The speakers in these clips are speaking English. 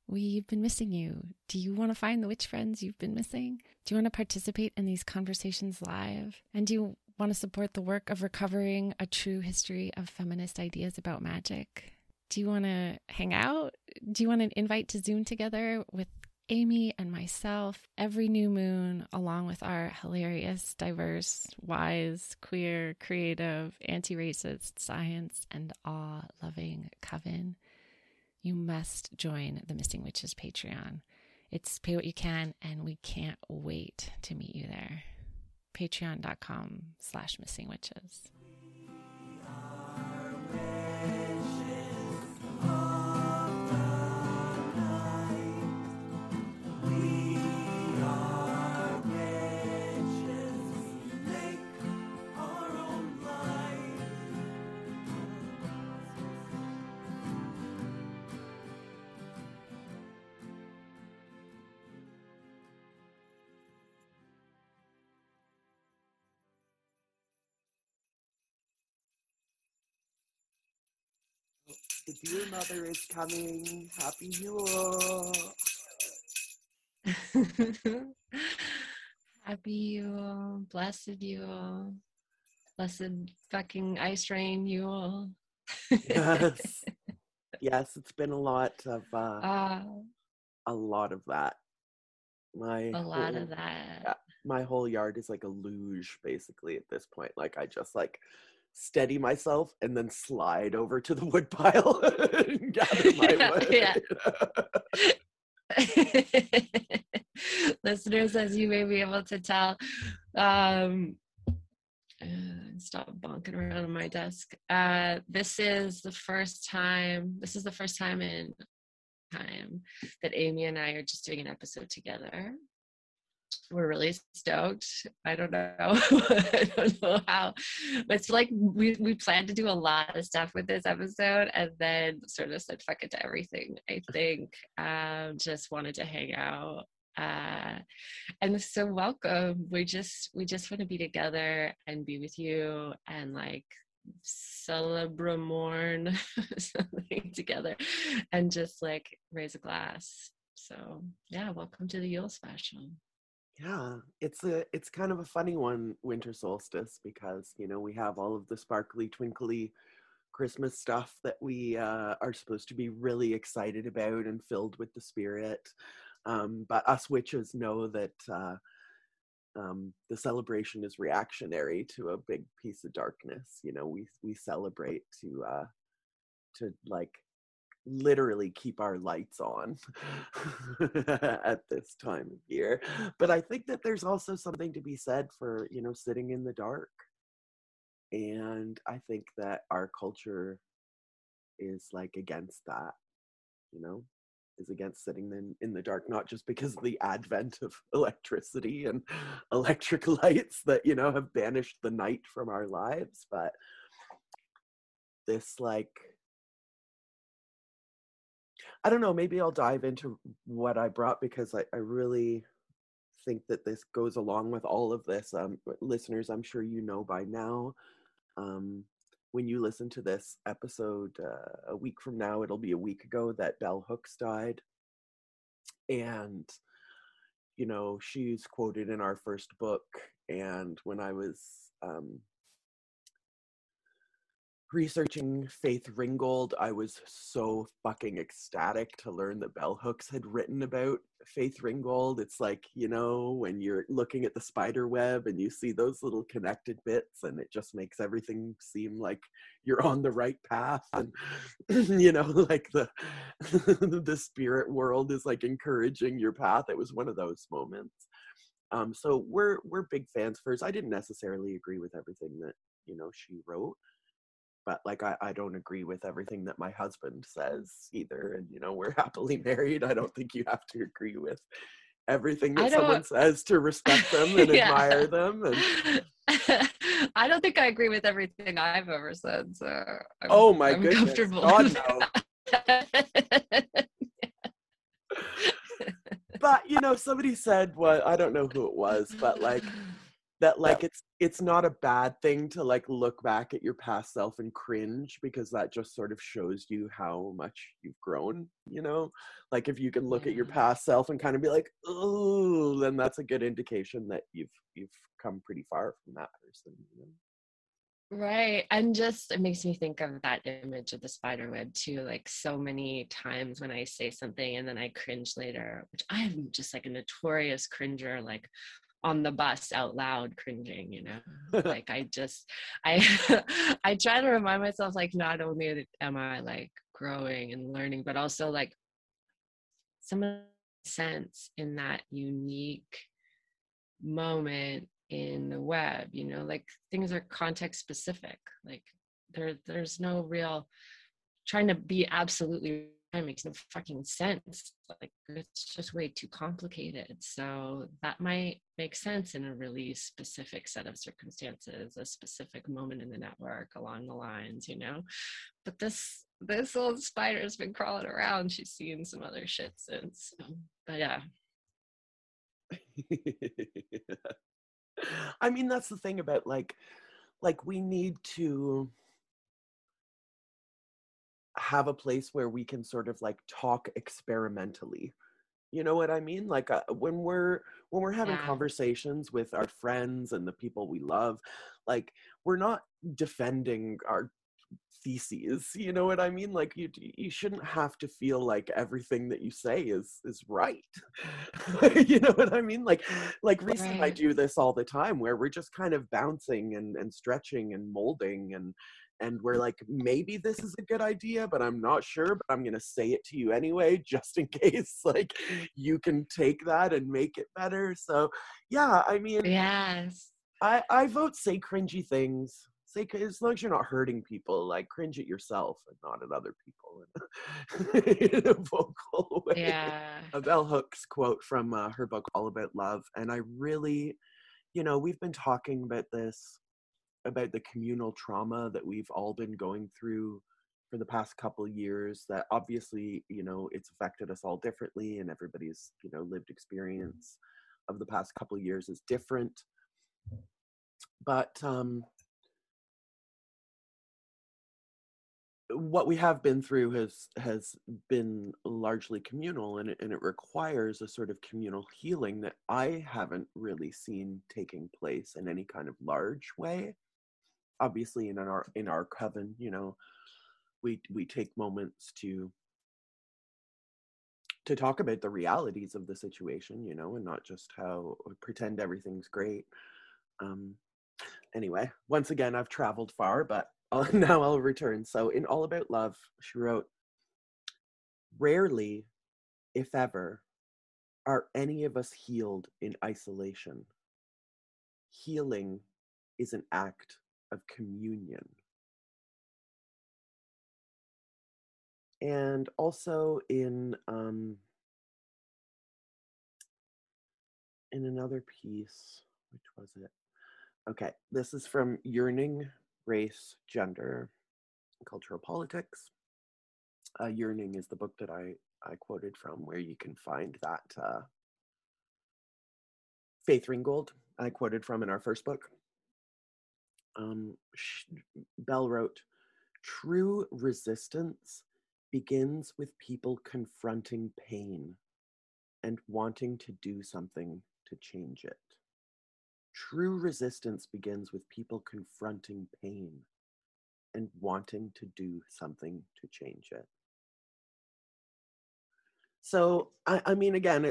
We've been missing you. Do you want to find the witch friends you've been missing? Do you want to participate in these conversations live? And do you want to support the work of recovering a true history of feminist ideas about magic? Do you want to hang out? Do you want an invite to Zoom together with Amy and myself every new moon, along with our hilarious, diverse, wise, queer, creative, anti-racist, science, and awe-loving coven? You must join the Missing Witches Patreon. It's pay what you can, and we can't wait to meet you there. Patreon.com/missingwitches. The dear mother is coming. Happy Yule. Happy Yule. Blessed Yule. Blessed fucking ice rain Yule. Yes. Yes, it's been a lot of that. My whole yard is like a luge basically at this point. Like I just like steady myself and then slide over to the wood pile and gather my wood. Listeners, as you may be able to tell, stop bonking around on my desk. This is the first time in time that Amy and I are just doing an episode together. We're really stoked. I don't know. I don't know how. But it's like we planned to do a lot of stuff with this episode and then sort of said fuck it to everything. I think just wanted to hang out. And so welcome. We just want to be together and be with you and like celebrate mourn something together and just like raise a glass. So yeah, welcome to the Yule special. Yeah, it's kind of a funny one, winter solstice, because you know we have all of the sparkly, twinkly Christmas stuff that we are supposed to be really excited about and filled with the spirit. But us witches know that the celebration is reactionary to a big piece of darkness. You know, we celebrate to like literally keep our lights on at this time of year. But I think that there's also something to be said for, you know, sitting in the dark. And I think that our culture is like against that, you know, is against sitting in the dark, not just because of the advent of electricity and electric lights that, you know, have banished the night from our lives, but this like, I don't know, maybe I'll dive into what I brought because I really think that this goes along with all of this. Listeners, I'm sure you know by now, when you listen to this episode a week from now, it'll be a week ago that Bell Hooks died. And, you know, she's quoted in our first book. And when I was researching Faith Ringgold, I was so fucking ecstatic to learn that Bell Hooks had written about Faith Ringgold. It's like, you know, when you're looking at the spider web and you see those little connected bits and it just makes everything seem like you're on the right path. And, you know, like the spirit world is like encouraging your path. It was one of those moments. So we're big fans first. I didn't necessarily agree with everything that, you know, she wrote. But like, I don't agree with everything that my husband says either. And, you know, we're happily married. I don't think you have to agree with everything that someone says to respect them and admire them. And I don't think I agree with everything I've ever said. So I'm goodness. God, no. But, you know, somebody said, I don't know who it was, but like, that like it's not a bad thing to like look back at your past self and cringe, because that just sort of shows you how much you've grown, you know? Like if you can look at your Yeah. past self and kind of be like, oh, then that's a good indication that you've come pretty far from that person, you know? Right. And just it makes me think of that image of the spider web too. Like so many times when I say something and then I cringe later, which I am just like a notorious cringer, like on the bus out loud cringing, you know. Like I I try to remind myself, like, not only am I like growing and learning, but also like some sense in that unique moment in the web, you know, like things are context specific. Like there's no real trying to be absolutely right makes no fucking sense. Like it's just way too complicated. So that might make sense in a really specific set of circumstances, a specific moment in the network along the lines, you know. But this old spider's been crawling around. She's seen some other shit since. So, but yeah. I mean, that's the thing about like we need to have a place where we can sort of like talk experimentally. You know what I mean? Like when we're having Yeah. conversations with our friends and the people we love, like we're not defending our theses. You know what I mean? Like you shouldn't have to feel like everything that you say is right. You know what I mean? Like Reese and I Right. do this all the time, where we're just kind of bouncing and stretching and molding, and we're like, maybe this is a good idea, but I'm not sure, but I'm gonna say it to you anyway, just in case like you can take that and make it better. So yeah, I mean, Yes. I vote say cringy things. Say, as long as you're not hurting people, like cringe at yourself and not at other people in a vocal way. Yeah. A Bell Hooks quote from her book All About Love, and I really, you know, we've been talking about this, about the communal trauma that we've all been going through for the past couple of years, that obviously, you know, it's affected us all differently, and everybody's, you know, lived experience of the past couple of years is different. But what we have been through has been largely communal, and it requires a sort of communal healing that I haven't really seen taking place in any kind of large way. Obviously, in our coven, you know, we take moments to talk about the realities of the situation, you know, and not just how pretend everything's great. Um, anyway, once again, I've traveled far, but now I'll return. So in All About Love, she wrote, rarely, if ever, are any of us healed in isolation. Healing is an act of communion. And also in another piece, which was it? Okay, this is from Yearning, Race, Gender, Cultural Politics. Yearning is the book that I quoted from, where you can find that Faith Ringgold I quoted from in our first book. Bell wrote, true resistance begins with people confronting pain and wanting to do something to change it. True resistance begins with people confronting pain and wanting to do something to change it. So, I mean, again,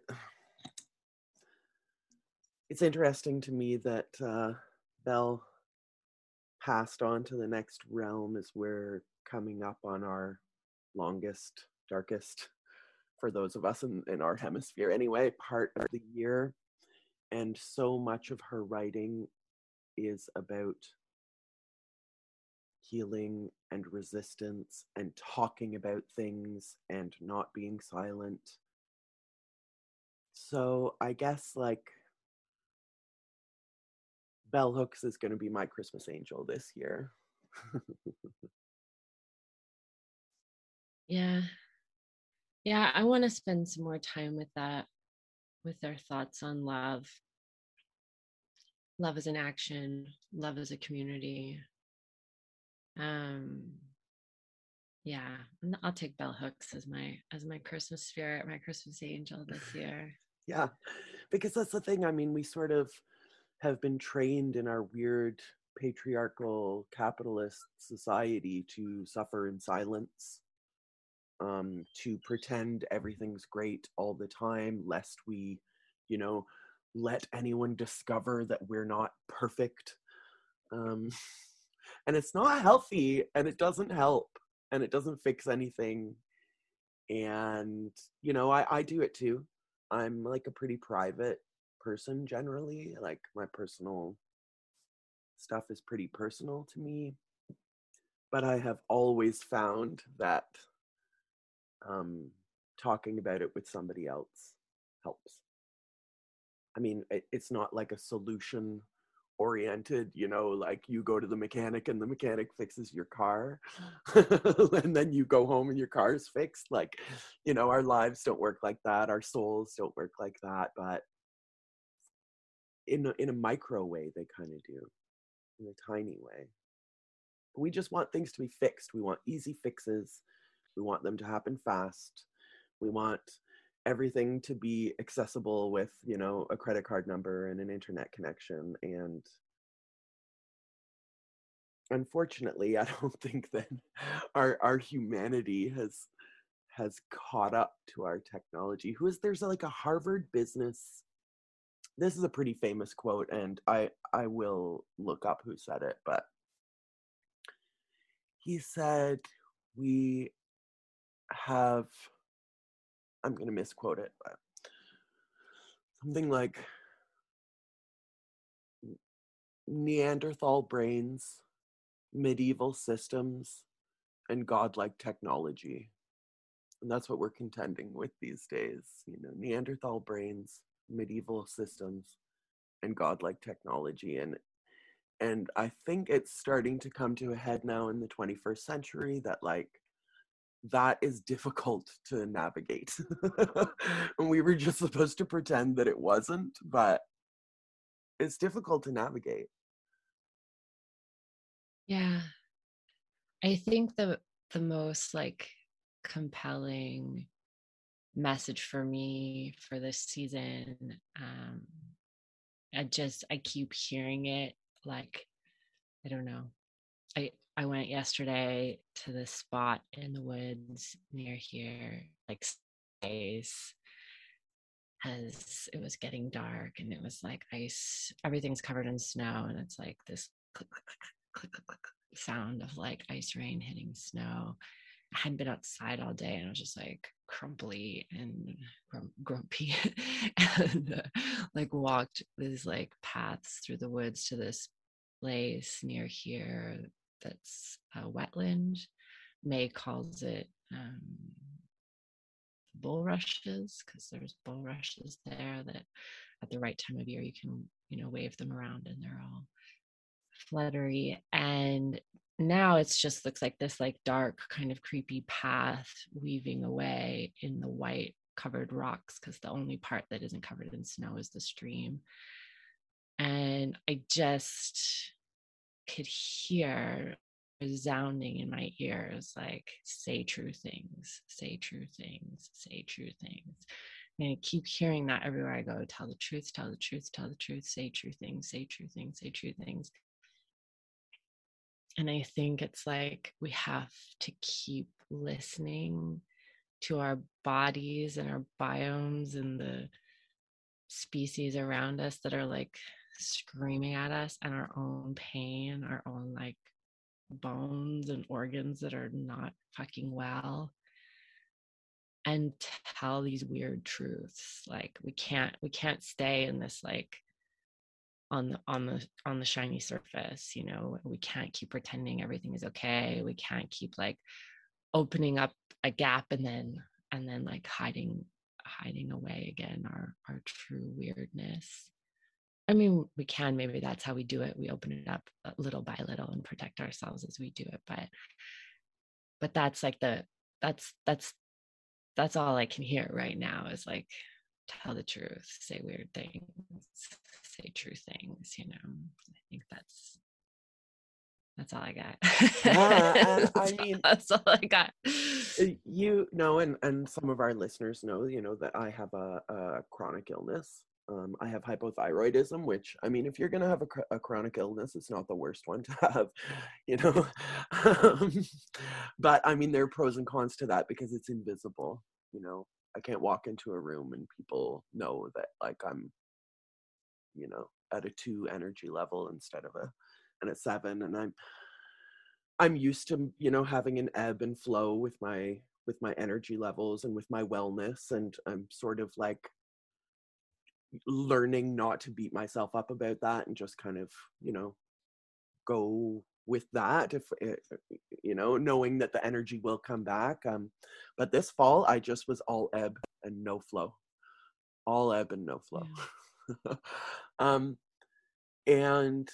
it's interesting to me that Bell passed on to the next realm as we're coming up on our longest, darkest, for those of us in our hemisphere anyway, part of the year. And so much of her writing is about healing and resistance and talking about things and not being silent. So I guess like Bell Hooks is going to be my Christmas angel this year. Yeah. Yeah. I want to spend some more time with that, with their thoughts on love love as an action, love as a community. Yeah, I'll take bell hooks as my Christmas spirit, my Christmas angel this year. Yeah, because that's the thing. I mean, we sort of have been trained in our weird patriarchal capitalist society to suffer in silence, to pretend everything's great all the time, lest we, you know, let anyone discover that we're not perfect. Um, and it's not healthy, and it doesn't help, and it doesn't fix anything. And, I do it too. I'm like a pretty private person generally. Like my personal stuff is pretty personal to me. But I have always found that talking about it with somebody else helps. I mean, it's not like a solution oriented, like you go to the mechanic and the mechanic fixes your car and then you go home and your car is fixed. Like, our lives don't work like that. Our souls don't work like that. But in a micro way, they kind of do, in a tiny way. We just want things to be fixed. We want easy fixes. We want them to happen fast. We want everything to be accessible with, a credit card number and an internet connection. And unfortunately, I don't think that our humanity has caught up to our technology. There's like a Harvard business. This is a pretty famous quote, and I will look up who said it, but he said, we have, I'm going to misquote it, but something like Neanderthal brains, medieval systems, and godlike technology. And that's what we're contending with these days. Neanderthal brains, medieval systems, and godlike technology. And I think it's starting to come to a head now in the 21st century that that is difficult to navigate. And we were just supposed to pretend that it wasn't, but it's difficult to navigate. Yeah. I think the most compelling message for me for this season, I keep hearing it, I don't know. I went yesterday to this spot in the woods near here, days, as it was getting dark and it was like ice, everything's covered in snow, and it's like this click, click, click, click, click, click sound of ice rain hitting snow. I hadn't been outside all day and I was just crumply and grumpy and walked these paths through the woods to this place near here that's a wetland. May calls it bulrushes, because there's bulrushes there that at the right time of year you can wave them around and they're all fluttery. And now it's just looks like this dark kind of creepy path weaving away in the white covered rocks, because the only part that isn't covered in snow is the stream. And I just could hear resounding in my ears, say true things, say true things, say true things. And I keep hearing that everywhere I go. Tell the truth, tell the truth, tell the truth, say true things, say true things, say true things. And I think it's we have to keep listening to our bodies and our biomes and the species around us that are screaming at us, and our own pain, our own bones and organs that are not fucking well, and tell these weird truths. We can't stay in this on the shiny surface. We can't keep pretending everything is okay. We can't keep opening up a gap and then hiding away again our true weirdness. I mean, we can, maybe that's how we do it. We open it up little by little and protect ourselves as we do it. But that's that's all I can hear right now is tell the truth, say weird things, say true things, you know. I think that's all I got. Yeah, and I mean, that's all I got. You know, and some of our listeners know, you know, that I have a chronic illness. I have hypothyroidism, which, I mean, if you're going to have a chronic illness, it's not the worst one to have, you know. Um, but I mean, there are pros and cons to that because it's invisible, you know. I can't walk into a room and people know that, like, I'm, you know, at a 2 energy level instead of a 7, and I'm used to, you know, having an ebb and flow with my energy levels and with my wellness, and I'm sort of like learning not to beat myself up about that and just kind of, you know, go with that, if you know, knowing that the energy will come back. But this fall I just was all ebb and no flow, all ebb and no flow. Yeah. And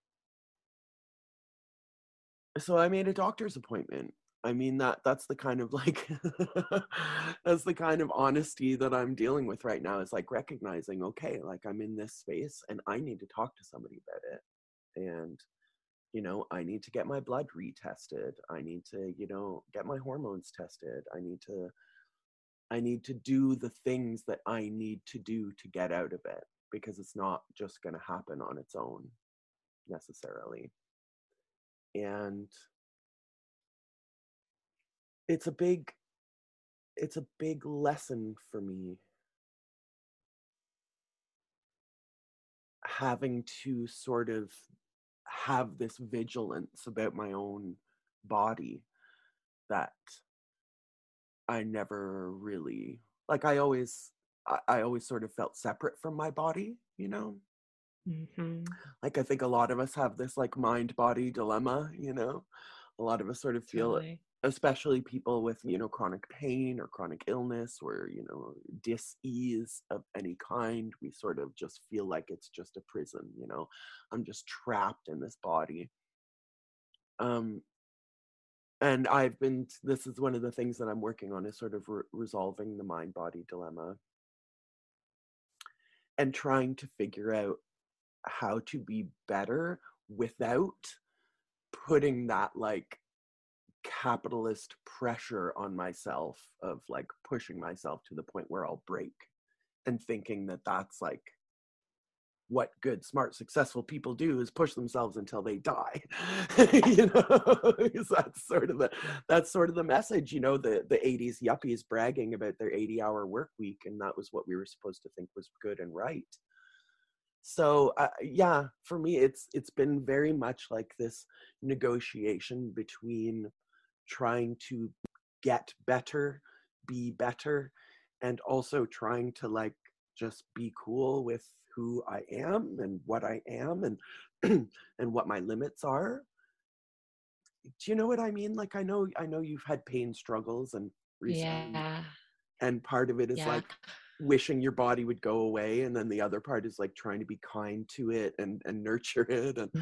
so I made a doctor's appointment. I mean, that's the kind of like that's the kind of honesty that I'm dealing with right now, is like recognizing, okay, like I'm in this space and I need to talk to somebody about it. And, you know, I need to get my blood retested. I need to, you know, get my hormones tested. I need to do the things that I need to do to get out of it, because it's not just going to happen on its own necessarily. And it's a big lesson for me, having to sort of have this vigilance about my own body that I never really, like, I always sort of felt separate from my body, you know. Mm-hmm. Like, I think a lot of us have this like mind body dilemma, you know. A lot of us sort of feel totally. Especially people with, you know, chronic pain or chronic illness or, you know, dis-ease of any kind, we sort of just feel like it's just a prison, you know. I'm just trapped in this body. And this is one of the things that I'm working on, is sort of resolving the mind body dilemma and trying to figure out how to be better without putting that like capitalist pressure on myself of like pushing myself to the point where I'll break, and thinking that that's like what good, smart, successful people do, is push themselves until they die. You know, that's sort of the message, you know, the 80s yuppies bragging about their 80-hour work week, and that was what we were supposed to think was good and right. So yeah, for me, it's been very much like this negotiation between trying to get better, be better, and also trying to like just be cool with who I am and what I am, and and what my limits are. Do you know what I mean? Like, I know you've had pain struggles and recently, yeah. And part of it is like wishing your body would go away, and then the other part is like trying to be kind to it and nurture it. And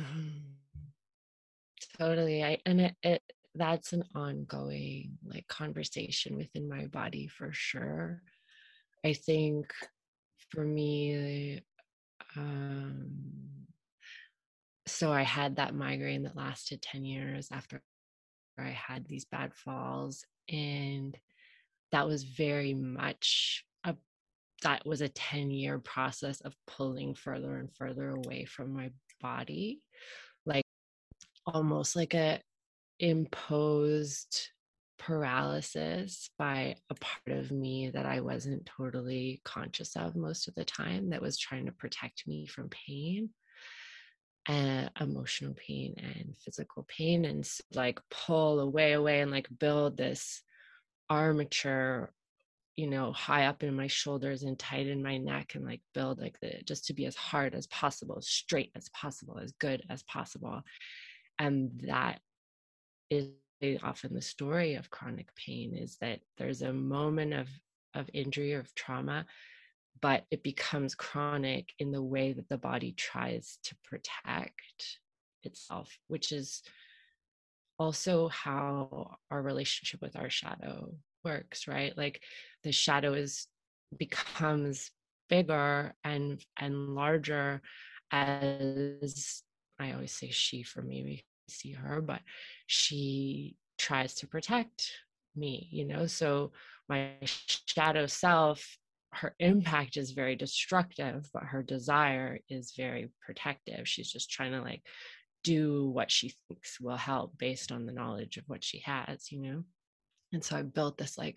totally, that's an ongoing like conversation within my body for sure. I think for me, so I had that migraine that lasted 10 years after I had these bad falls, and that was very much that was a 10-year process of pulling further and further away from my body, like almost like a imposed paralysis by a part of me that I wasn't totally conscious of most of the time, that was trying to protect me from pain, and emotional pain and physical pain, and like pull away and like build this armature, you know, high up in my shoulders and tight in my neck, and like build like just to be as hard as possible, as straight as possible, as good as possible. And that is often the story of chronic pain, is that there's a moment of injury or of trauma, but it becomes chronic in the way that the body tries to protect itself, which is also how our relationship with our shadow works, right? Like the shadow becomes bigger and larger as I always say she for me, we see her, but she tries to protect me, you know? So my shadow self, her impact is very destructive, but her desire is very protective. She's just trying to like do what she thinks will help based on the knowledge of what she has, you know? And so I built this like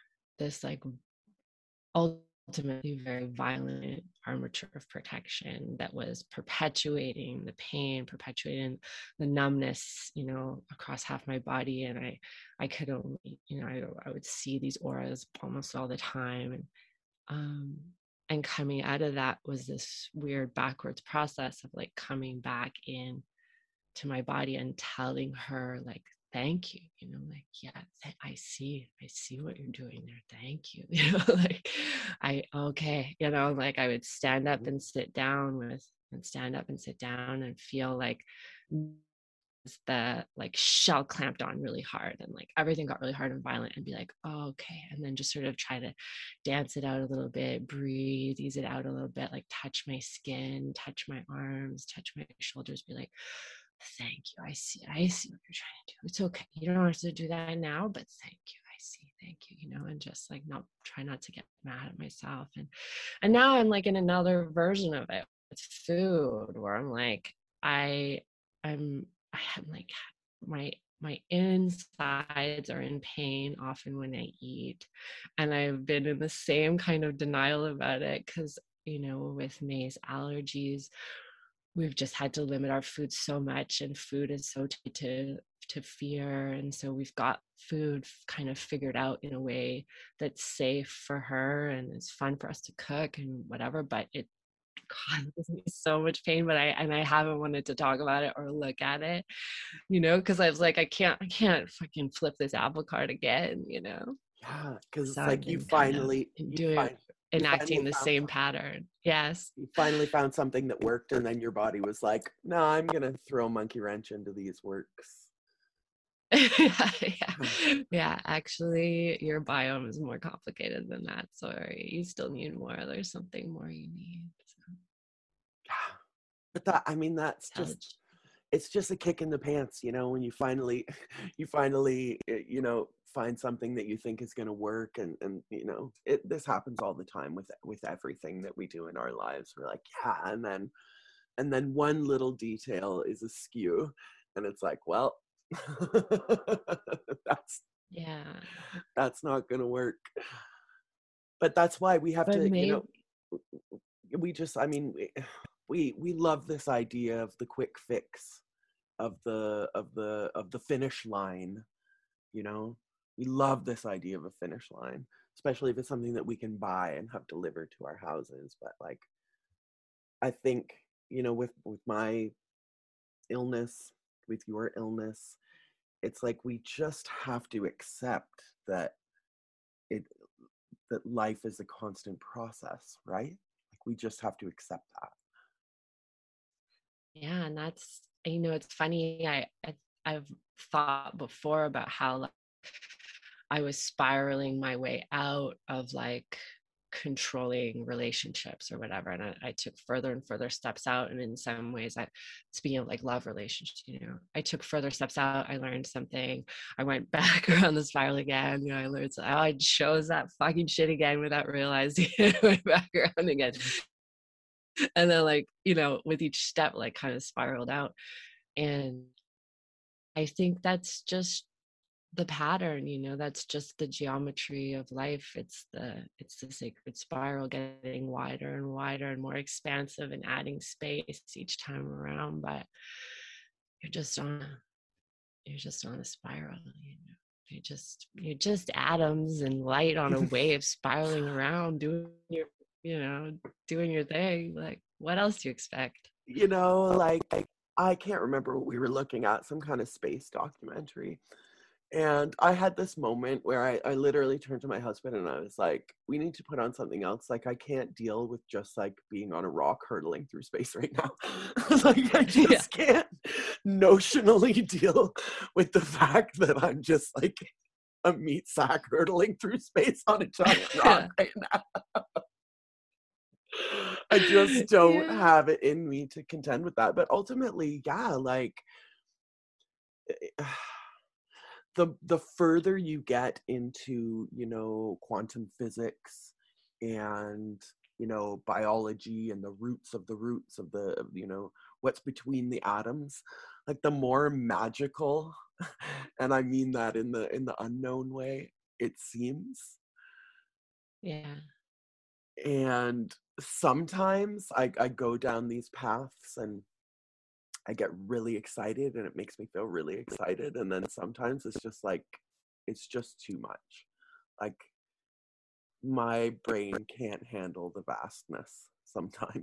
ultimately very violent armature of protection that was perpetuating the pain, perpetuating the numbness, you know, across half my body. And I could only, you know, I would see these auras almost all the time. And coming out of that was this weird backwards process of like coming back in to my body and telling her like, thank you, you know, like, yeah, I see what you're doing there, thank you, you know, like okay, you know, like I would stand up and sit down and feel like the like shell clamped on really hard and like everything got really hard and violent, and be like, oh, okay, and then just sort of try to dance it out a little bit, breathe, ease it out a little bit, like touch my skin, touch my arms, touch my shoulders, be like, thank you, I see what you're trying to do, it's okay, you don't have to do that now, but thank you, I see, thank you, you know, and just like try not to get mad at myself. And now I'm like in another version of it with food, where I'm like, I'm like, my insides are in pain often when I eat, and I've been in the same kind of denial about it because, you know, with May's allergies, we've just had to limit our food so much, and food is so to fear, and so we've got food kind of figured out in a way that's safe for her and it's fun for us to cook and whatever, but it causes me so much pain, but I haven't wanted to talk about it or look at it, you know, because I was like, I can't fucking flip this apple cart again, you know. Yeah, because So it's I've like been kind of enacting the same found, pattern. Yes. you finally found something that worked, and then your body was like, no, I'm gonna throw a monkey wrench into these works. Yeah, actually your biome is more complicated than that, so you still need more, there's something more you need, so. Yeah, but that, I mean, that's just, it's just a kick in the pants, you know, when you finally you know, find something that you think is going to work, and you know, this happens all the time with everything that we do in our lives. We're like, yeah, and then one little detail is askew, and it's like, well, that's not going to work. But that's why we have but to, you know, we just, I mean, we love this idea of the quick fix, of the finish line, you know. We love this idea of a finish line, especially if it's something that we can buy and have delivered to our houses. But like, I think, you know, with my illness, with your illness, it's like we just have to accept that life is a constant process, right? Like, we just have to accept that. Yeah, and that's, you know, it's funny, I've thought before about how like I was spiraling my way out of like controlling relationships or whatever, and I took further and further steps out, and in some ways, speaking of like love relationships, you know, I took further steps out, I learned something, I went back around the spiral again, you know, I learned I chose that fucking shit again without realizing it, went back around again, and then like, you know, with each step like kind of spiraled out. And I think that's just the pattern, you know, that's just the geometry of life. It's the sacred spiral, getting wider and wider and more expansive and adding space each time around. But you're just on a spiral, you know. You're just atoms and light on a wave spiraling around, doing your thing. Like, what else do you expect? You know, like, I can't remember what we were looking at, some kind of space documentary. And I had this moment where I literally turned to my husband and I was like, we need to put on something else. Like, I can't deal with just like being on a rock hurtling through space right now. Like, I just can't notionally deal with the fact that I'm just like a meat sack hurtling through space on a giant rock right now. I just don't Yeah. have it in me to contend with that. But ultimately, yeah, like the further you get into, you know, quantum physics and, you know, biology and the roots of the, you know, what's between the atoms, like the more magical, and I mean that in the unknown way, it seems. Yeah. And sometimes I go down these paths and I get really excited and it makes me feel really excited. And then sometimes it's just like, it's just too much. Like my brain can't handle the vastness sometimes.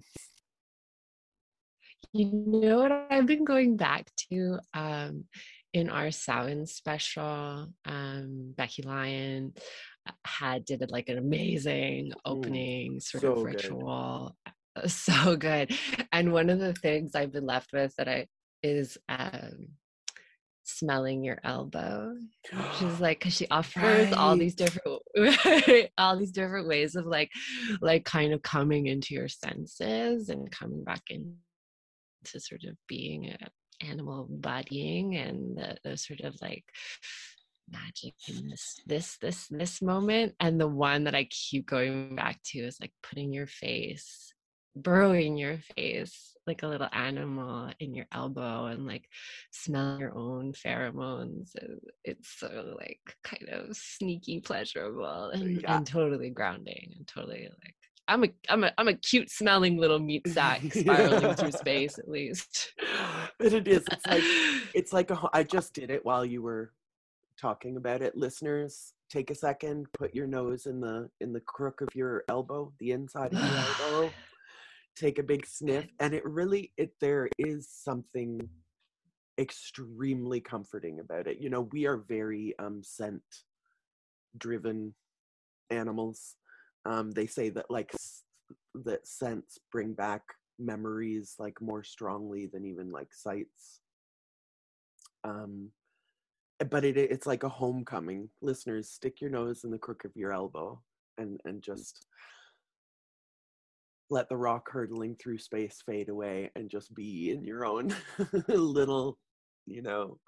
You know what I've been going back to in our Samhain special, Becky Lyon did like an amazing opening sort of So good. ritual. So good. And one of the things I've been left with is smelling your elbow. She's like, because she offers all Right. these different all these different ways of like kind of coming into your senses and coming back into sort of being an animal bodying and the sort of like magic in this moment. And the one that I keep going back to is like putting your face, burrowing your face like a little animal in your elbow and like smell your own pheromones. And it's so like kind of sneaky pleasurable Yeah. and totally grounding and totally like I'm a cute smelling little meat sack spiraling through space at least. But it is, it's like I just did it while you were talking about it. Listeners, take a second, put your nose in the crook of your elbow, the inside of your elbow, take a big sniff, and there is something extremely comforting about it. You know, we are very scent driven animals. They say that that scents bring back memories like more strongly than even like sights. But it's like a homecoming. Listeners, stick your nose in the crook of your elbow and just let the rock hurtling through space fade away and just be in your own little, you know,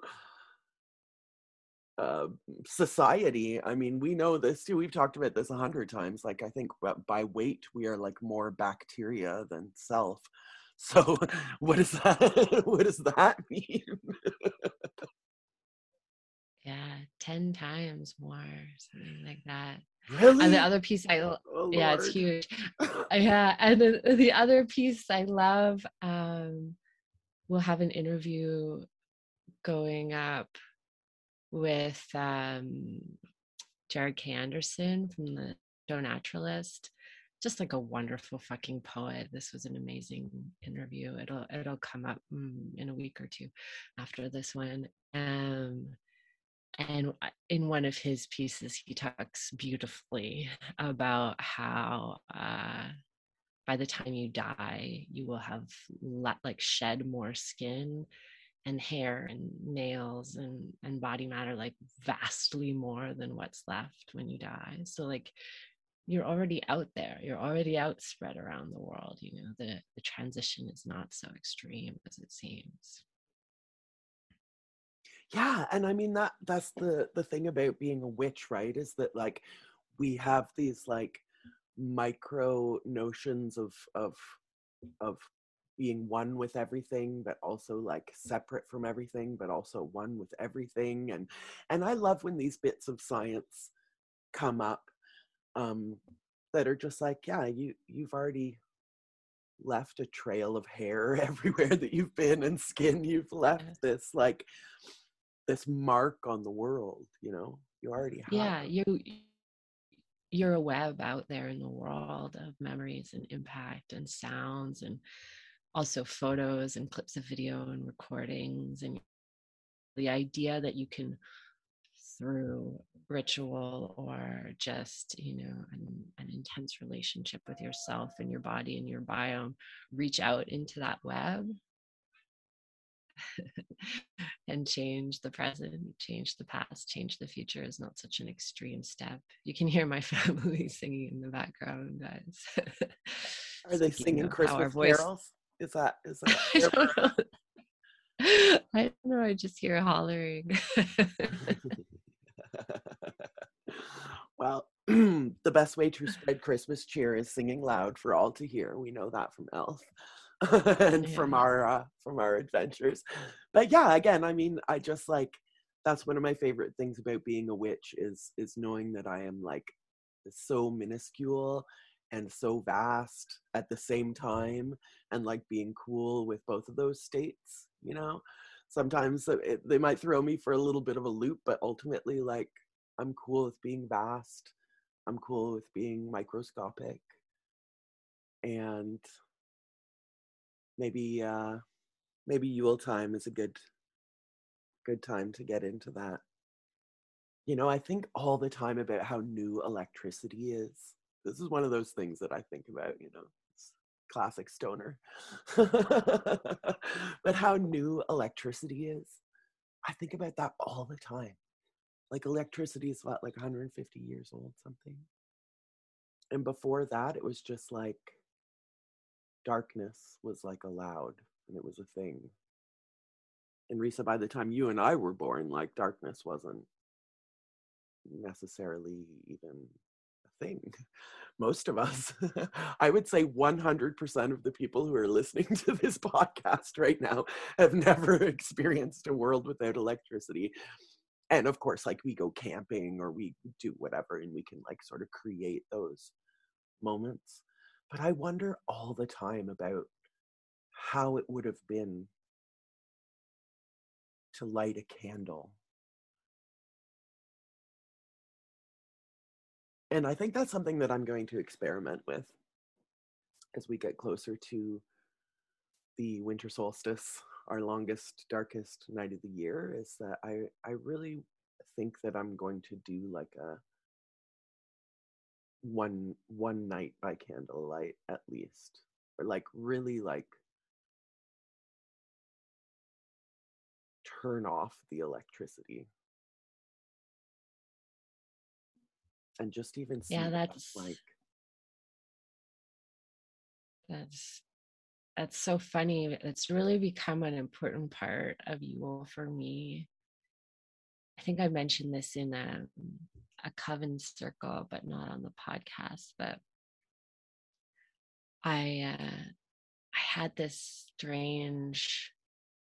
society. I mean, we know this too. We've talked about this 100 times. Like, I think by weight, we are like more bacteria than self. So what does that, what does that mean? Yeah, 10 times more, something like that. Really? And the other piece Oh, yeah, it's Lord. huge. Yeah, and then the other piece I love, we'll have an interview going up with Jared K. Anderson from the show Naturalist. Just like a wonderful fucking poet. This was an amazing interview. It'll come up in a week or two after this one. And in one of his pieces, he talks beautifully about how by the time you die, you will have like shed more skin and hair and nails and body matter, like vastly more than what's left when you die. So like you're already out there, you're already outspread around the world. You know, the transition is not so extreme as it seems. Yeah, and I mean that's the thing about being a witch, right? Is that like we have these like micro notions of being one with everything, but also like separate from everything, but also one with everything. And I love when these bits of science come up that are just like, yeah, you've already left a trail of hair everywhere that you've been and skin. You've left this like this mark on the world, you know, you already have. Yeah, you're a web out there in the world of memories and impact and sounds and also photos and clips of video and recordings. And the idea that you can, through ritual or just, you know, an intense relationship with yourself and your body and your biome, reach out into that web. and change the present, change the past, change the future is not such an extreme step. You can hear my family singing in the background, guys. Are they singing Of how our Christmas voice. carols? Is that I don't know. I don't know. I just hear hollering. Well, the best way to spread Christmas cheer is singing loud for all to hear. We know that from Elf and from our adventures. But yeah, again, I mean, I just like, that's one of my favorite things about being a witch is knowing that I am like so minuscule and so vast at the same time, and like being cool with both of those states, you know. Sometimes they might throw me for a little bit of a loop, but ultimately, like, I'm cool with being vast, I'm cool with being microscopic, and maybe Yule time is a good time to get into that. You know, I think all the time about how new electricity is. This is one of those things that I think about, you know, it's classic stoner. But how new electricity is, I think about that all the time. Like, electricity is what, like 150 years old, something. And before that, it was just like darkness was like allowed and it was a thing. And Risa, by the time you and I were born, like, darkness wasn't necessarily even a thing. Most of us, I would say 100% of the people who are listening to this podcast right now have never experienced a world without electricity. And of course, like, we go camping or we do whatever and we can like sort of create those moments. But I wonder all the time about how it would have been to light a candle. And I think that's something that I'm going to experiment with as we get closer to the winter solstice, our longest, darkest night of the year, is that I really think that I'm going to do like a one night by candlelight at least, or like really like turn off the electricity and just even see Yeah, what that's like. That's so funny. It's really become an important part of Yule for me. I think I mentioned this in a coven circle, but not on the podcast. But I had this strange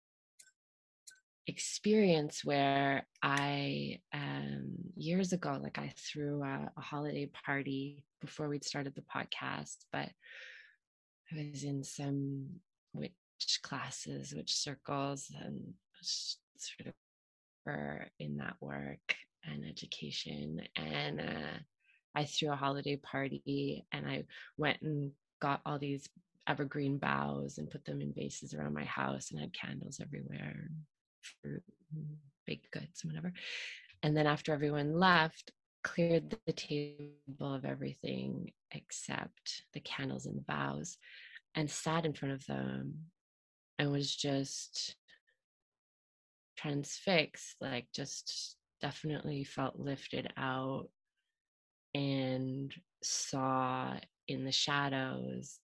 experience where I years ago, like, I threw a holiday party before we'd started the podcast, but I was in some witch classes, witch circles, and sort of were in that work and education. And I threw a holiday party, and I went and got all these evergreen boughs and put them in vases around my house, and had candles everywhere, fruit, baked goods, whatever. And then after everyone left, cleared the table of everything except the candles and the boughs, and sat in front of them and was just transfixed, like, just definitely felt lifted out, and saw in the shadows,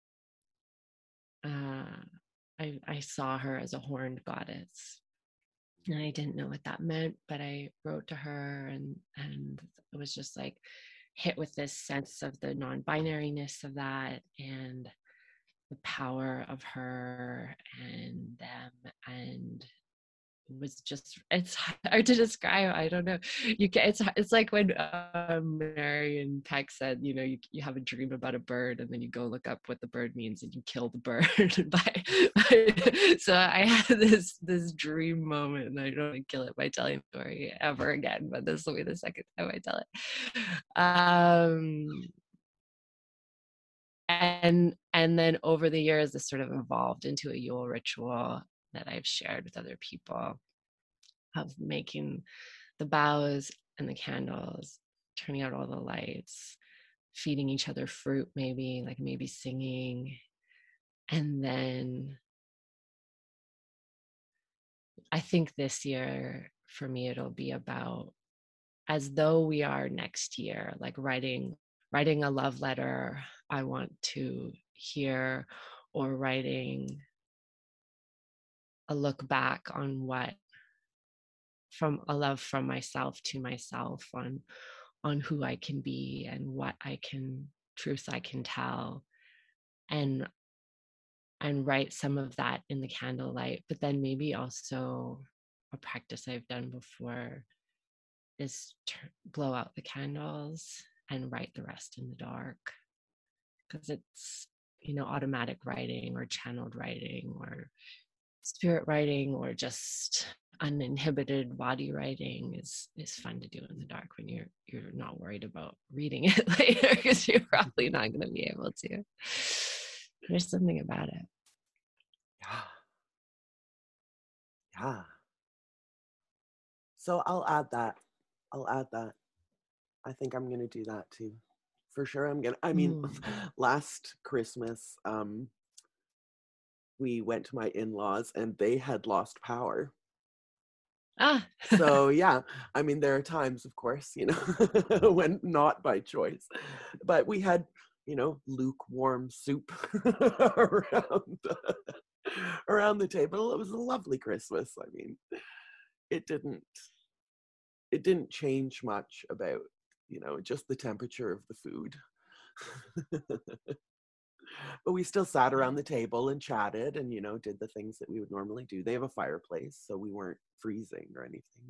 I saw her as a horned goddess. And I didn't know what that meant, but I wrote to her, and it was just like hit with this sense of the non-binariness of that, and the power of her and them. And it was just, it's hard to describe. I don't know. You can, it's like when Marion Peck said, you know, you have a dream about a bird and then you go look up what the bird means and you kill the bird. So I had this dream moment, and I don't want to kill it by telling the story ever again, but this will be the second time I tell it. And then over the years, this sort of evolved into a Yule ritual that I've shared with other people, of making the boughs and the candles, turning out all the lights, feeding each other fruit, maybe singing. And then I think this year for me, it'll be about as though we are next year, like writing a love letter I want to hear, or writing a look back on what, from a love from myself to myself, on who I can be and what I can, truth I can tell, and write some of that in the candlelight. But then maybe also a practice I've done before is blow out the candles and write the rest in the dark, because it's, automatic writing or channeled writing or spirit writing or just uninhibited body writing is fun to do in the dark when you're not worried about reading it later, because you're probably not going to be able to. There's something about it. Yeah. So I'll add that. I think I'm gonna do that too. For sure. Last Christmas, we went to my in-laws and they had lost power. So yeah, there are times, of course, when not by choice, but we had, lukewarm soup around the table. It was a lovely Christmas. It didn't change much about, just the temperature of the food. But we still sat around the table and chatted and, did the things that we would normally do. They have a fireplace, so we weren't freezing or anything.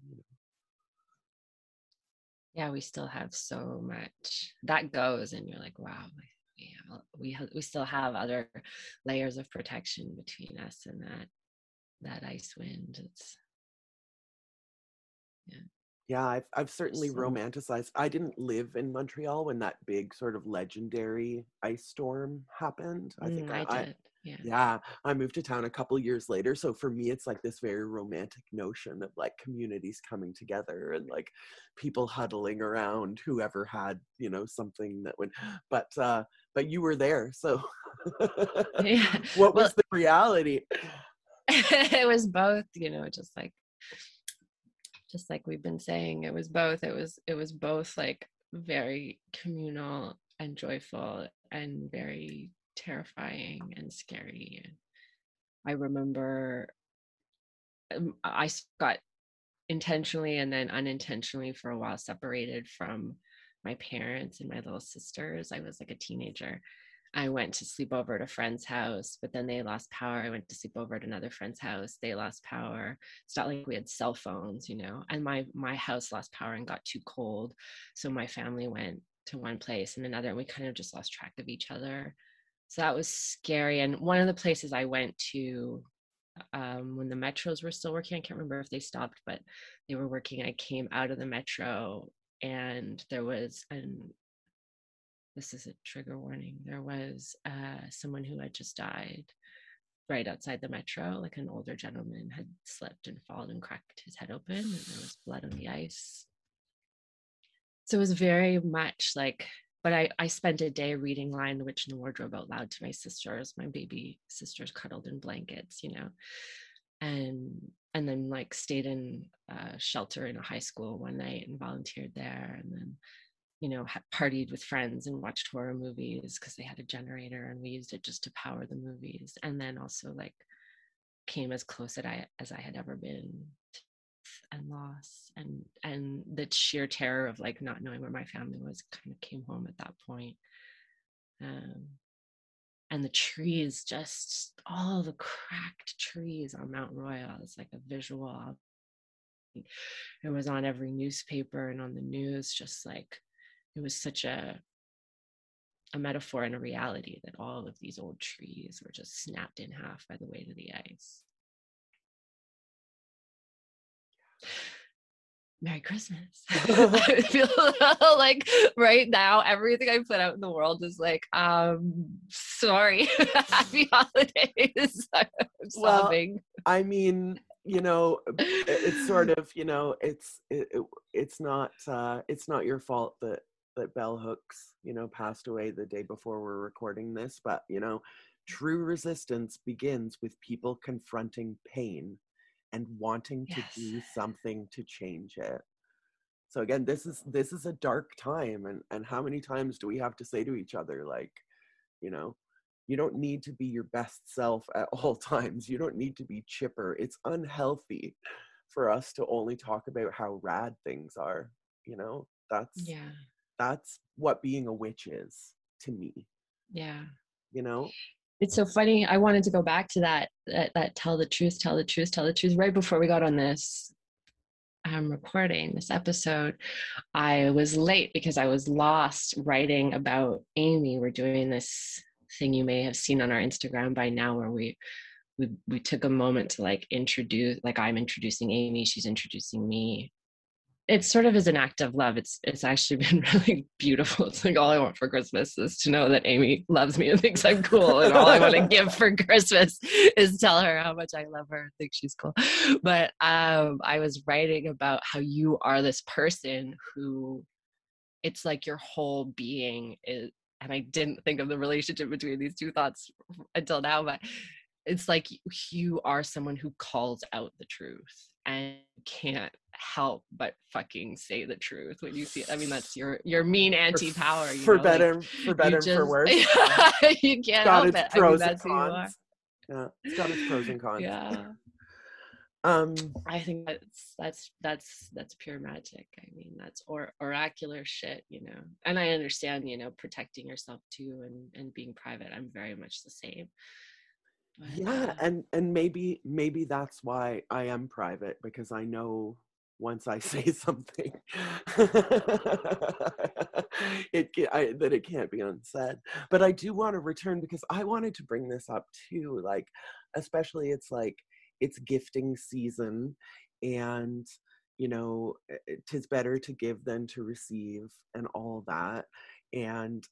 Yeah, we still have so much that goes, and you're like, wow, we still have other layers of protection between us and that ice wind. It's yeah, I've certainly romanticized. I didn't live in Montreal when that big sort of legendary ice storm happened. I think I did. Yeah, I moved to town a couple years later. So for me, it's like this very romantic notion of like communities coming together and like people huddling around whoever had, something that would, but you were there. So what was the reality? It was both, just like we've been saying, it was both. It was both like very communal and joyful and very terrifying and scary. I remember I got intentionally and then unintentionally for a while separated from my parents and my little sisters. I was like a teenager. I went to sleep over at a friend's house, but then they lost power. I went to sleep over at another friend's house. They lost power. It's not like we had cell phones, and my house lost power and got too cold. So my family went to one place and another, and we kind of just lost track of each other. So that was scary. And one of the places I went to when the metros were still working, I can't remember if they stopped, but they were working. I came out of the metro and there was this is a trigger warning. There was someone who had just died right outside the metro. Like an older gentleman had slipped and fallen and cracked his head open, and there was blood on the ice. So it was very much like, but I spent a day reading Lion, the Witch, and the Wardrobe out loud to my sisters. My baby sisters cuddled in blankets, and then like stayed in a shelter in a high school one night and volunteered there, and then partied with friends and watched horror movies because they had a generator and we used it just to power the movies. And then also like came as close as I had ever been to and loss and the sheer terror of like not knowing where my family was kind of came home at that point. And the trees, just all the cracked trees on Mount Royal is like a visual. It was on every newspaper and on the news, just like it was such a metaphor and a reality that all of these old trees were just snapped in half by the weight of the ice. Merry Christmas. I feel like right now, everything I put out in the world is like, sorry, happy holidays. I'm sobbing. It's sort of, it's not your fault that Bell Hooks, passed away the day before we're recording this, but, true resistance begins with people confronting pain and wanting to Yes. do something to change it. So again, this is a dark time, and how many times do we have to say to each other, like, you know, you don't need to be your best self at all times. You don't need to be chipper. It's unhealthy for us to only talk about how rad things are. You know, Yeah. that's what being a witch is to me. Yeah. You know, It's so funny. I wanted to go back to that tell the truth, tell the truth, tell the truth. Right before we got on this recording this episode, I was late because I was lost writing about Amy. We're doing this thing you may have seen on our Instagram by now, where we took a moment to like introduce, like I'm introducing Amy, she's introducing me. It's sort of as an act of love. It's actually been really beautiful. It's like all I want for Christmas is to know that Amy loves me and thinks I'm cool, and all I want to give for Christmas is tell her how much I love her and think she's cool. But I was writing about how you are this person who, it's like your whole being is, and I didn't think of the relationship between these two thoughts until now, but it's like you are someone who calls out the truth and can't help but fucking say the truth when you see it. I mean, that's your mean anti-power, you for know, better, like, for better and for worse. you can't Got help its it. I mean, pros and that's who you are. cons. Yeah, it's got its pros and cons. Yeah. I think that's pure magic. I mean, that's oracular shit, you know. And I understand, you know, protecting yourself too, and being private. I'm very much the same. But, yeah, and maybe that's why I am private, because I know once I say something, that it can't be unsaid. But I do want to return, because I wanted to bring this up too, like, especially it's gifting season, and you know, 'tis better to give than to receive, and all that. And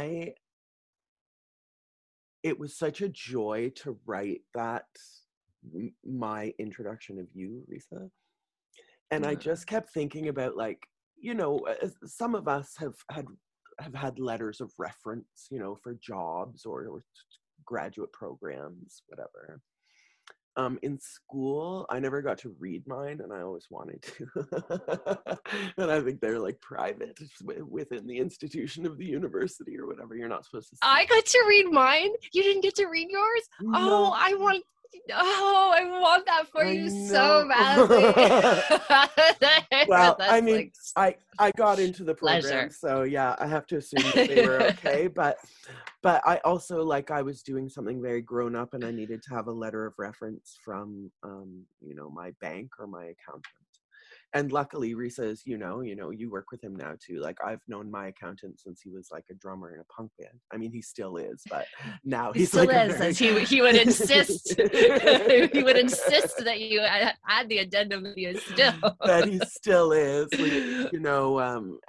it was such a joy to write that, my introduction of you, Risa. And I just kept thinking about, like, you know, some of us have had letters of reference, you know, for jobs or graduate programs, whatever. In school, I never got to read mine, and I always wanted to. And I think they're like private within the institution of the university or whatever. You're not supposed to see. I got to read mine. You didn't get to read yours? No. I want that for I you so know. badly. Well, I That's mean, like I got into the program, pleasure. so yeah, I have to assume that they were okay. But I also, like, I was doing something very grown up, and I needed to have a letter of reference from, you know, my bank or my accountant. And luckily, Risa, is, you know, you work with him now too. Like, I've known my accountant since he was like a drummer in a punk band. I mean, he still is, but now He he's still like is, as he would insist. He would insist that you add the addendum that he is still. that he still is. You know,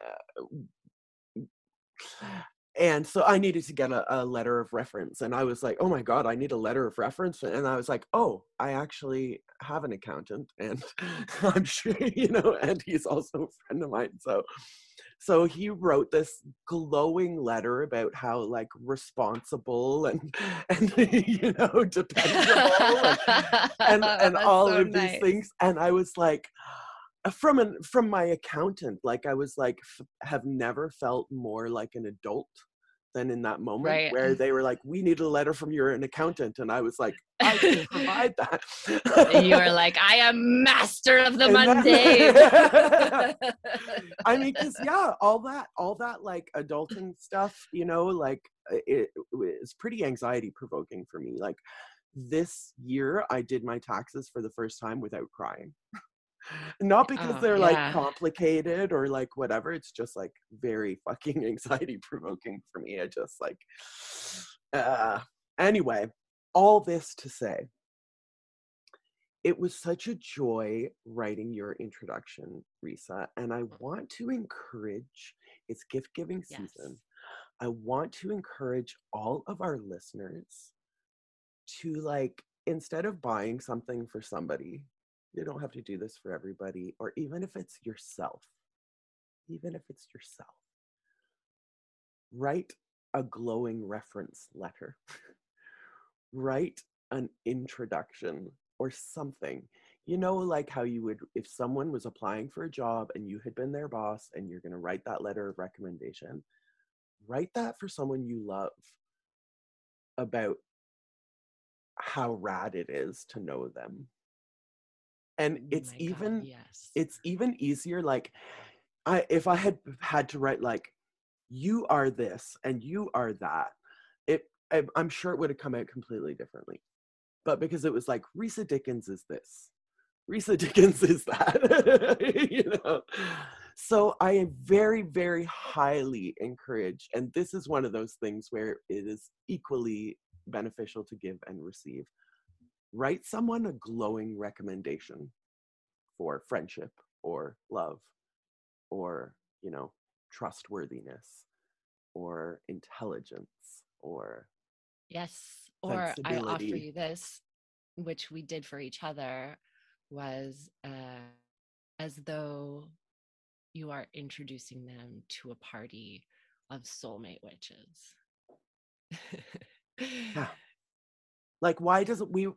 and so I needed to get a letter of reference, and I was like, oh my God, I need a letter of reference. And I was like, oh, I actually have an accountant, and I'm sure, you know, and he's also a friend of mine. So he wrote this glowing letter about how, like, responsible and you know, dependable and all so of nice. these things. And I was like, from my accountant, like, I was like, have never felt more like an adult than in that moment, right, where they were like, we need a letter from an accountant, and I was like, I can provide that. You are like, I am master of the mundane. I mean, because yeah, all that like adulting stuff, you know, like, it was pretty anxiety provoking for me. Like, this year I did my taxes for the first time without crying. Not because they're like complicated or like whatever. It's just like very fucking anxiety provoking for me. I just like, anyway, all this to say, it was such a joy writing your introduction, Risa. And I want to encourage, it's gift giving season. Yes. I want to encourage all of our listeners to, like, instead of buying something for somebody, you don't have to do this for everybody, or even if it's yourself, write a glowing reference letter. Write an introduction or something. You know, like how you would, if someone was applying for a job and you had been their boss and you're going to write that letter of recommendation, write that for someone you love about how rad it is to know them. And Oh it's my God, even yes. it's even easier, like if I had to write like, you are this and you are that, I'm sure it would have come out completely differently. But because it was like, Risa Dickens is this, Risa Dickens is that, you know. So I very, very highly encourage, and this is one of those things where it is equally beneficial to give and receive. Write someone a glowing recommendation for friendship or love or, you know, trustworthiness or intelligence or Yes. Or I offer sensibility. you this, which we did for each other, was as though you are introducing them to a party of soulmate witches. Yeah. Like, why doesn't we,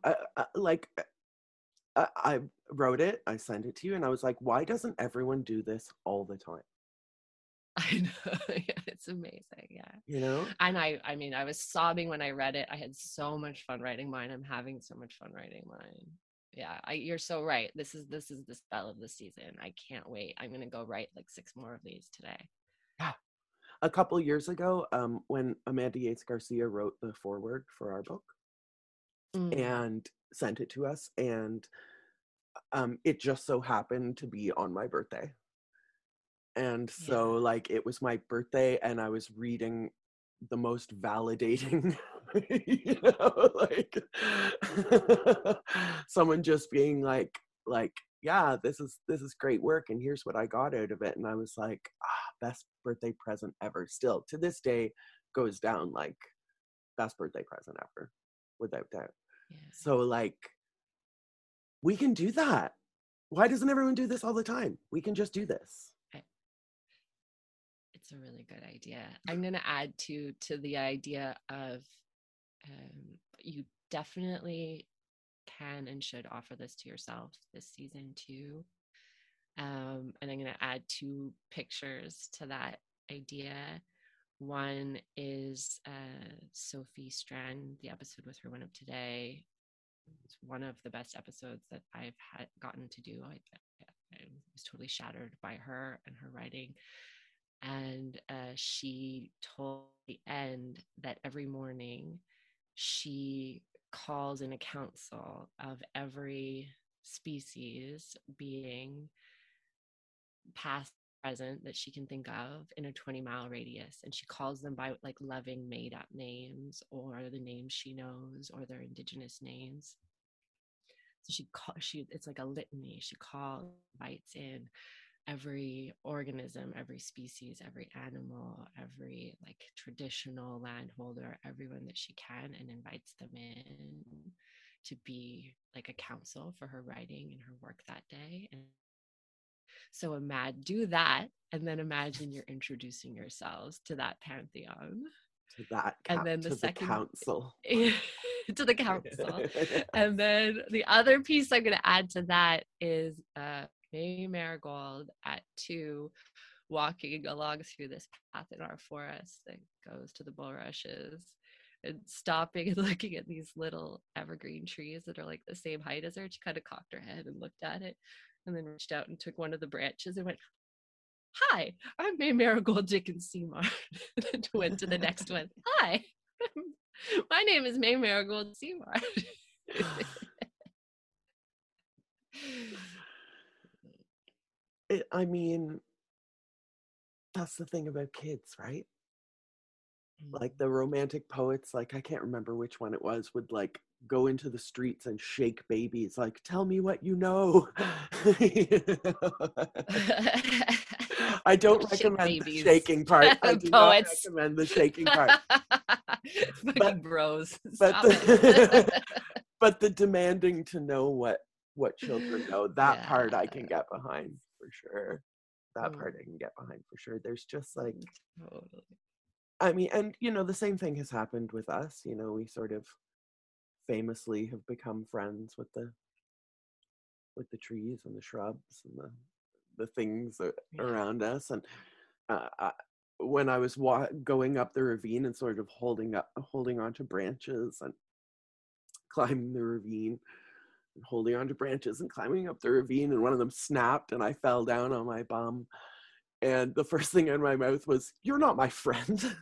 I wrote it, I sent it to you, and I was like, why doesn't everyone do this all the time? I know. Yeah, it's amazing. Yeah. You know? And I mean, I was sobbing when I read it. I had so much fun writing mine. I'm having so much fun writing mine. Yeah, you're so right. This is the spell of the season. I can't wait. I'm gonna go write like 6 more of these today. Yeah. A couple years ago, when Amanda Yates Garcia wrote the foreword for our book Mm. and sent it to us, and it just so happened to be on my birthday. And Yeah. so, like, it was my birthday, and I was reading the most validating, you know, like someone just being like, yeah, this is great work, and here's what I got out of it. And I was like, best birthday present ever. Still to this day, goes down like best birthday present ever, without doubt. Yeah. So like, we can do that. Why doesn't everyone do this all the time? We can just do this. It's a really good idea. I'm going to add to the idea of you definitely can and should offer this to yourself this season too. And I'm going to add 2 pictures to that idea. One is Sophie Strand, the episode with her one of today. It's one of the best episodes that I've gotten to do. I was totally shattered by her and her writing. And she told the end that every morning she calls in a council of every species, being, past, present, that she can think of in a 20-mile radius, and she calls them by like loving made up names or the names she knows or their indigenous names. So it's like a litany. She calls, invites in every organism, every species, every animal, every like traditional landholder, everyone that she can, and invites them in to be like a counsel for her writing and her work that day. And so do that, and then imagine you're introducing yourselves to that pantheon. To that And then the to the second council. to the council. And then the other piece I'm going to add to that is May Marigold at 2 walking along through this path in our forest that goes to the bulrushes and stopping and looking at these little evergreen trees that are like the same height as her. She kind of cocked her head and looked at it and then reached out and took one of the branches and went, "Hi, I'm May Marigold Dickens Seymour." And went to the next one. "Hi, my name is May Marigold Seymour." I mean, that's the thing about kids, right? Like the romantic poets, like I can't remember which one it was, would like go into the streets and shake babies, like, tell me what you know. You know? I don't recommend the shaking part. I do not Poets. recommend the shaking part. Fucking bros. But Stop it. but the demanding to know what children know, that part I Yeah. can get behind for sure. That Mm. part I can get behind for sure. There's just like, Totally. I mean, and you know, the same thing has happened with us. You know, we sort of famously have become friends with the with the trees and the shrubs and the things around us. And when I was going up the ravine and sort of holding on to branches and climbing the ravine, and holding on to branches and climbing up the ravine, and one of them snapped and I fell down on my bum. And the first thing in my mouth was, "You're not my friend."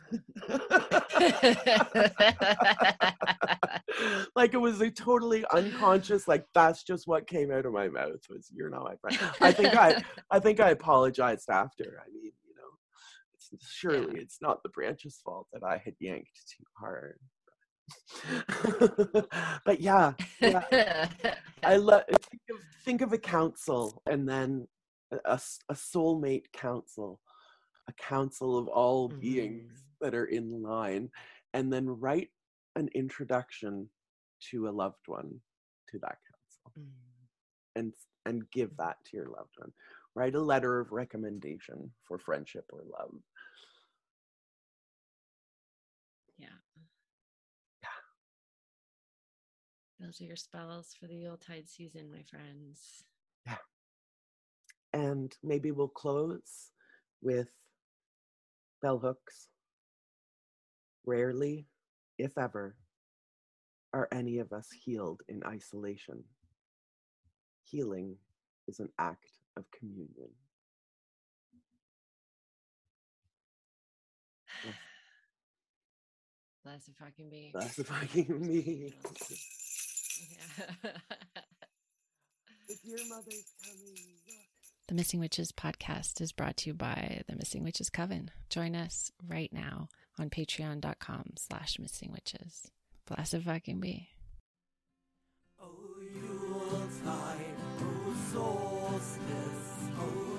Like, it was a totally unconscious, like, that's just what came out of my mouth was, "You're not my friend." I think I apologized after. I mean, you know, surely it's not the branch's fault that I had yanked too hard. But yeah. I think of a council, and then a soulmate council, a council of all beings that are in line, and then write an introduction to a loved one to that council, and give that to your loved one. Write a letter of recommendation for friendship or love. Yeah. Those are your spells for the Yuletide season, my friends. Yeah. And maybe we'll close with bell hooks. Rarely, if ever, are any of us healed in isolation. Healing is an act of communion. Bless the fucking bee. Bless the fucking bee. Yeah. The dear mother's coming. The Missing Witches podcast is brought to you by the Missing Witches Coven. Join us right now on patreon.com/missingwitches. Bless the fucking bee. Oh, Yuletide, oh, solstice, oh,